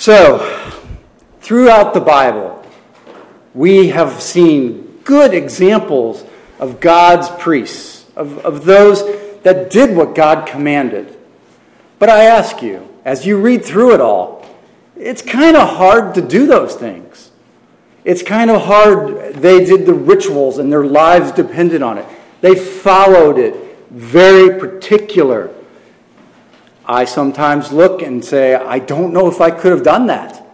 So, throughout the Bible, we have seen good examples of God's priests, of those that did what God commanded. But I ask you, as you read through it all, it's kind of hard to do those things. It's kind of hard. They did the rituals and their lives depended on it. They followed it very particular. I sometimes look and say, I don't know if I could have done that.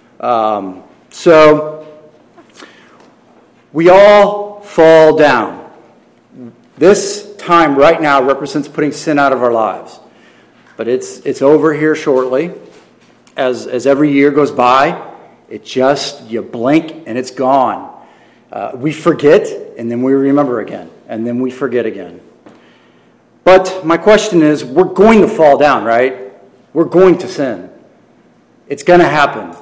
So we all fall down. This time right now represents putting sin out of our lives. But it's over here shortly. As every year goes by, you blink and it's gone. We forget and then we remember again. And then we forget again. But my question is, we're going to fall down, right? We're going to sin. It's going to happen.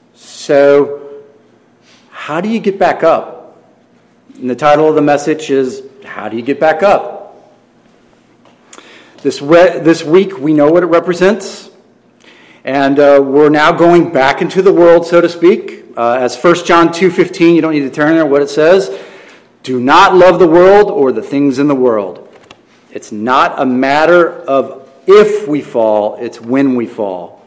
So, how do you get back up? And the title of the message is, How Do You Get Back Up? This week, we know what it represents. And we're now going back into the world, so to speak. As 1 John 2:15, you don't need to turn there, what it says. Do not love the world or the things in the world. It's not a matter of if we fall, it's when we fall.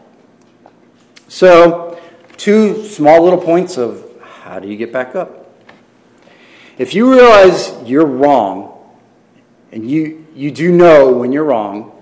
So, two small little points of how do you get back up? If you realize you're wrong, and you do know when you're wrong,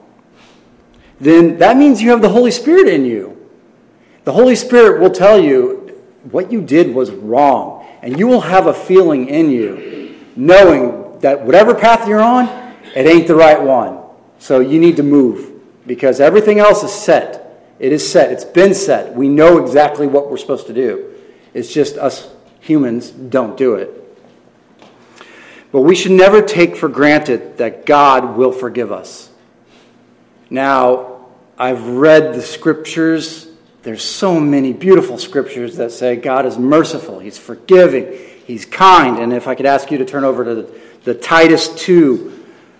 then that means you have the Holy Spirit in you. The Holy Spirit will tell you what you did was wrong, and you will have a feeling in you, knowing that whatever path you're on, it ain't the right one. So you need to move because everything else is set. It is set. It's been set. We know exactly what we're supposed to do. It's just us humans don't do it. But we should never take for granted that God will forgive us. Now, I've read the scriptures. There's so many beautiful scriptures that say God is merciful. He's forgiving. He's kind. And if I could ask you to turn over to the Titus 2,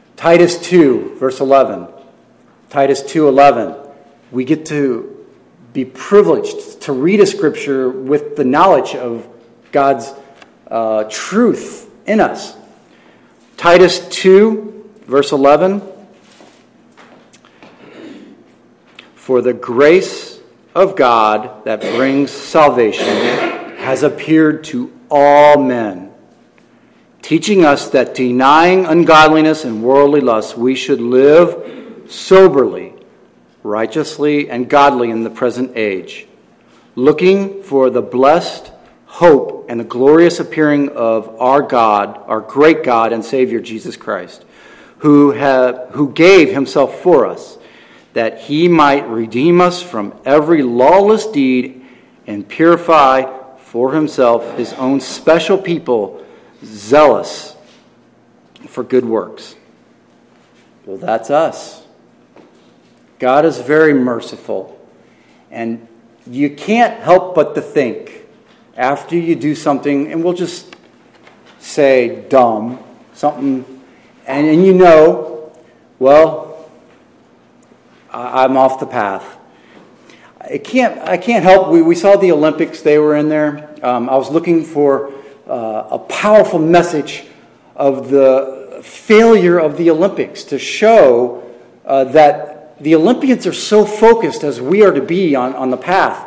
verse 11. Titus 2:11. We get to be privileged to read a scripture with the knowledge of God's truth in us. Titus 2, verse 11. For the grace of God that brings salvation has appeared to all men, teaching us that denying ungodliness and worldly lusts, we should live soberly, righteously, and godly in the present age, looking for the blessed hope and the glorious appearing of our God, our great God and Savior Jesus Christ, who gave himself for us, that he might redeem us from every lawless deed and purify for himself his own special people, zealous for good works. Well, that's us. God is very merciful. And you can't help but to think, after you do something, and we'll just say dumb, something, and you know, well, I'm off the path. I can't help. We saw the Olympics. They were in there. I was looking for a powerful message of the failure of the Olympics to show that the Olympians are so focused as we are to be on the path.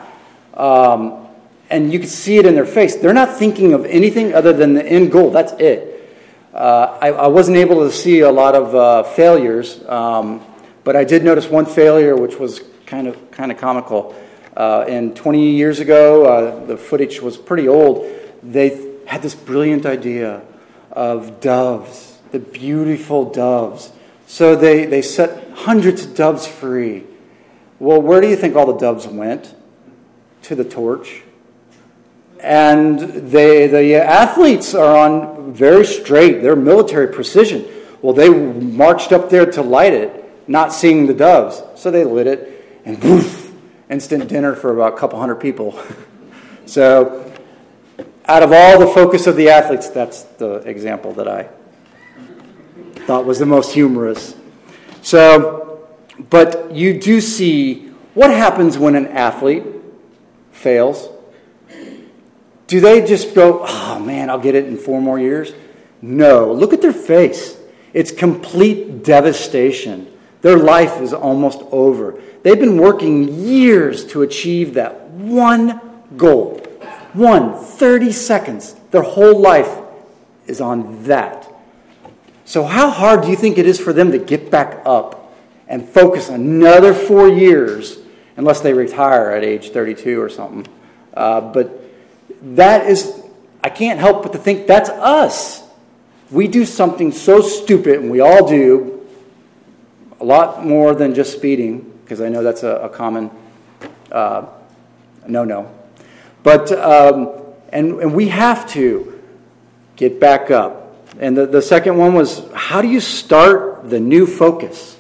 And you can see it in their face. They're not thinking of anything other than the end goal. That's it. I wasn't able to see a lot of failures, but I did notice one failure which was kind of comical. And 20 years ago, the footage was pretty old. They had this brilliant idea of doves, the beautiful doves. So they set hundreds of doves free. Well, where do you think all the doves went? To the torch. And the athletes are on very straight. They're military precision. Well, they marched up there to light it, not seeing the doves. So they lit it, and poof, instant dinner for about a couple hundred people. So out of all the focus of the athletes, that's the example that I thought was the most humorous. So, but you do see what happens when an athlete fails, do they just go, oh man, I'll get it in 4 more years? No. Look at their face. It's complete devastation. Their life is almost over. They've been working years to achieve that one goal. 30 seconds. Their whole life is on that. So how hard do you think it is for them to get back up and focus another 4 years, unless they retire at age 32 or something? But that is, I can't help but to think that's us. We do something so stupid, and we all do, a lot more than just speeding, because I know that's a common no-no. But, and we have to get back up. And the second one was, how do you start the new focus?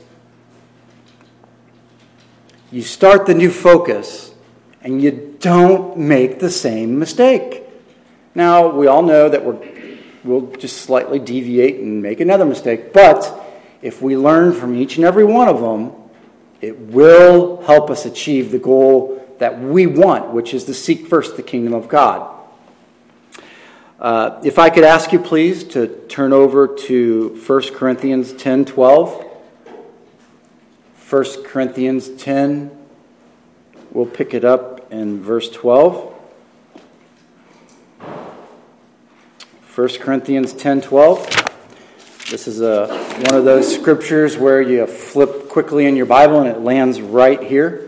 You start the new focus, and you don't make the same mistake. Now, we all know that we'll just slightly deviate and make another mistake, but if we learn from each and every one of them, it will help us achieve the goal that we want, which is to seek first the kingdom of God. If I could ask you, please, to turn over to 1 Corinthians 10:12. 1 Corinthians 10, we'll pick it up in verse 12. 1 Corinthians 10:12. This is one of those scriptures where you flip quickly in your Bible and it lands right here.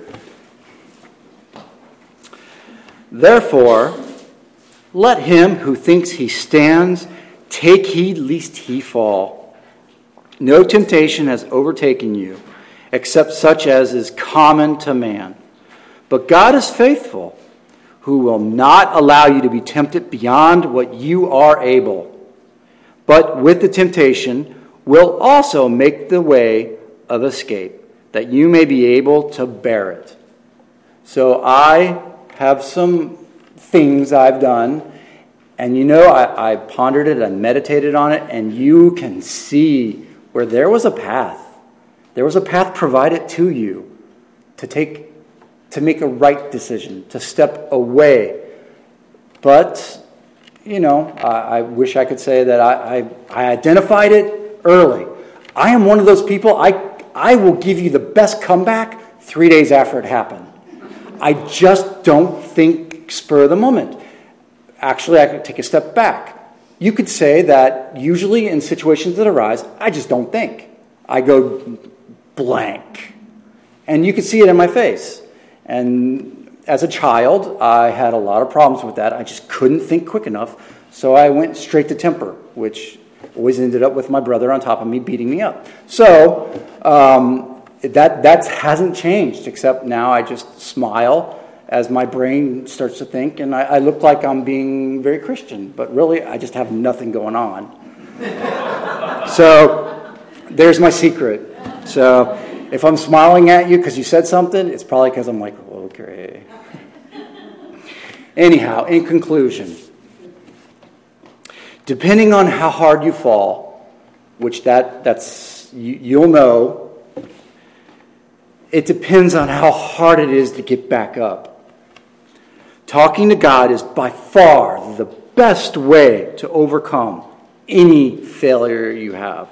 Therefore, let him who thinks he stands take heed lest he fall. No temptation has overtaken you, except such as is common to man. But God is faithful, who will not allow you to be tempted beyond what you are able, but with the temptation will also make the way of escape, that you may be able to bear it. So I have some things I've done, and I pondered it, I meditated on it, and you can see where there was a path. There was a path provided to you to make a right decision, to step away. But, I wish I could say that I identified it early. I am one of those people, I will give you the best comeback 3 days after it happened. I just don't think spur of the moment. Actually, I could take a step back. You could say that usually in situations that arise, I just don't think. I go blank. And you could see it in my face. And as a child, I had a lot of problems with that. I just couldn't think quick enough. So I went straight to temper, which always ended up with my brother on top of me beating me up. So that hasn't changed, except now I just smile as my brain starts to think, and I look like I'm being very Christian, but really I just have nothing going on. So there's my secret. So if I'm smiling at you because you said something, it's probably because I'm like, okay. Anyhow, in conclusion, depending on how hard you fall, which that's you'll know, it depends on how hard it is to get back up. Talking to God is by far the best way to overcome any failure you have.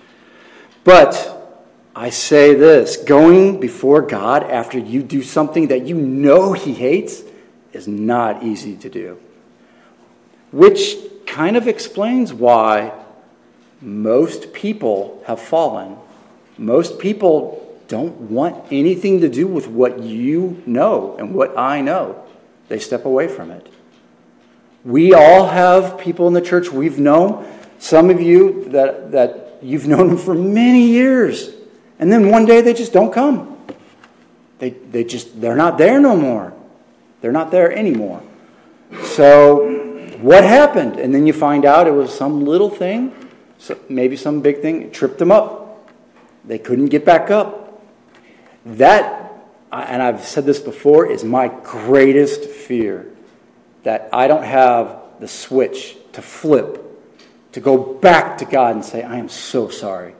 But I say this, going before God after you do something that you know He hates is not easy to do. Which kind of explains why most people have fallen. Most people don't want anything to do with what you know and what I know. They step away from it. We all have people in the church we've known. Some of you that you've known them for many years. And then one day they just don't come. They're not there no more. They're not there anymore. So what happened? And then you find out it was some little thing, maybe some big thing, it tripped them up. They couldn't get back up. That, and I've said this before, is my greatest fear. That I don't have the switch to flip, to go back to God and say, I am so sorry.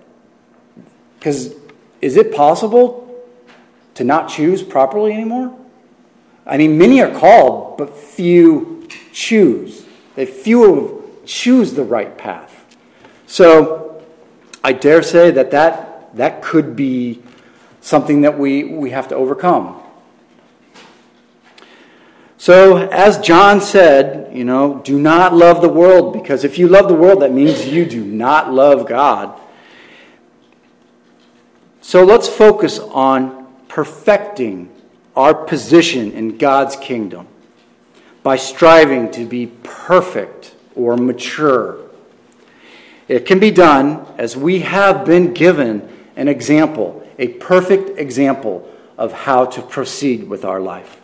Because is it possible to not choose properly anymore? I mean, many are called, but few choose. Few choose the right path. So I dare say that could be something that we have to overcome. So as John said, do not love the world, because if you love the world, that means you do not love God. So let's focus on perfecting our position in God's kingdom by striving to be perfect or mature. It can be done as we have been given an example, a perfect example of how to proceed with our life.